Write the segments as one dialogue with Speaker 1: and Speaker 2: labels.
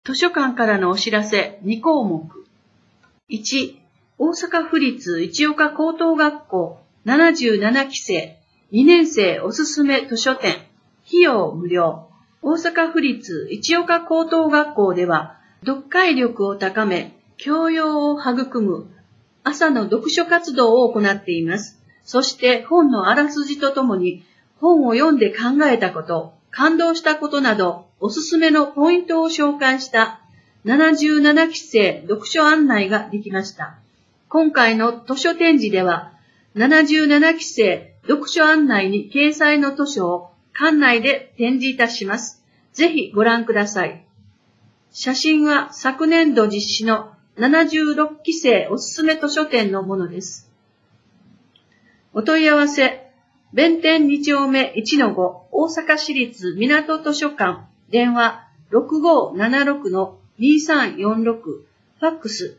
Speaker 1: 図書館からのお知らせ2項目。1、大阪府立一岡高等学校77期生2年生おすすめ図書展、費用無料。大阪府立一岡高等学校では、読解力を高め、教養を育む朝の読書活動を行っています。そして本のあらすじとともに、本を読んで考えたこと、感動したことなど、おすすめのポイントを紹介した77期生読書案内ができました。今回の図書展示では、77期生読書案内に掲載の図書を館内で展示いたします。ぜひご覧ください。写真は昨年度実施の76期生おすすめ図書展のものです。お問い合わせ、弁天2丁目 1-5 大阪市立港図書館、電話 6576-2346、ファックス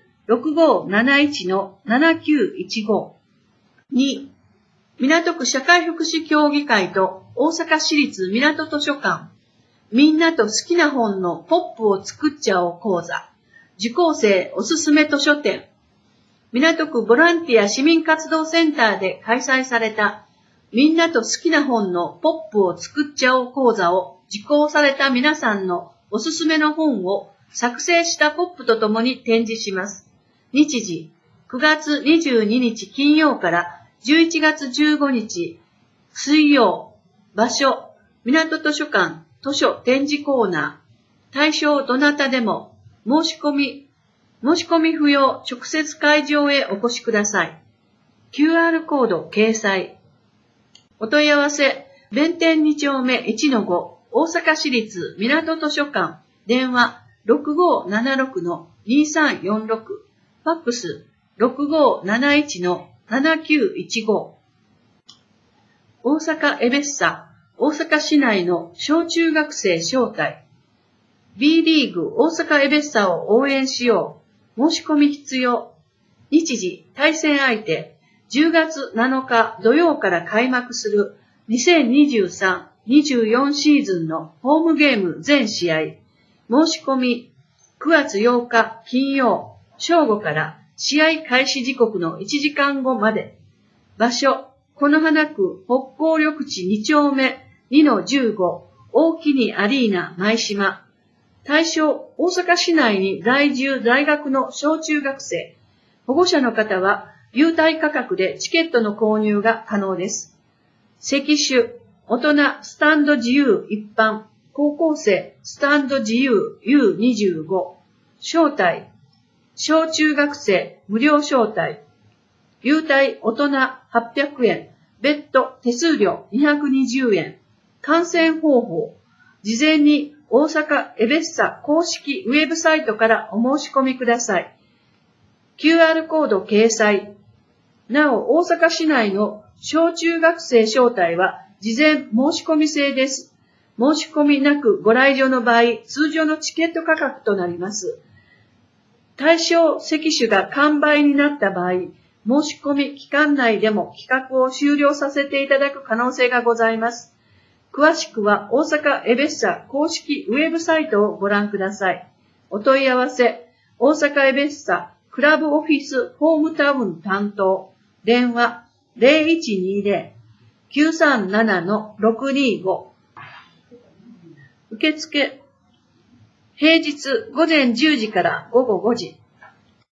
Speaker 1: 6571-7915。2、港区社会福祉協議会と大阪市立港図書館、みんなと好きな本のポップを作っちゃおう講座、受講生おすすめ図書展、港区ボランティア市民活動センターで開催されたみんなと好きな本のポップを作っちゃおう講座を受講された皆さんのおすすめの本を作成したポップとともに展示します。日時、9月22日金曜から11月15日水曜。場所、港図書館図書展示コーナー。対象どなたでも申し込み不要、直接会場へお越しください。QR コード掲載。お問い合わせ、弁天2丁目 1-5 大阪市立港図書館、電話 6576-2346、ファックス 6571-7915。大阪エベッサ、大阪市内の小中学生招待。B リーグ大阪エベッサを応援しよう。申し込み必要。日時、対戦相手、10月7日土曜から開幕する2023-24シーズンのホームゲーム全試合。申し込み、9月8日金曜、正午から試合開始時刻の1時間後まで。場所、此花区北港緑地2丁目 2-15 大木にアリーナ舞島。対象、大阪市内に在住在学の小中学生。保護者の方は、優待価格でチケットの購入が可能です。席種、大人スタンド自由一般、高校生スタンド自由 U25。招待、小中学生無料招待。優待大人800円、別途手数料220円。観戦方法、事前に大阪エベッサ公式ウェブサイトからお申し込みください。QR コード掲載。なお、大阪市内の小中学生招待は事前申し込み制です。申し込みなくご来場の場合、通常のチケット価格となります。対象席種が完売になった場合、申し込み期間内でも企画を終了させていただく可能性がございます。詳しくは大阪エベッサ公式ウェブサイトをご覧ください。お問い合わせ、大阪エベッサクラブオフィスホームタウン担当、電話 0120-937-625。受付、平日午前10時から午後5時。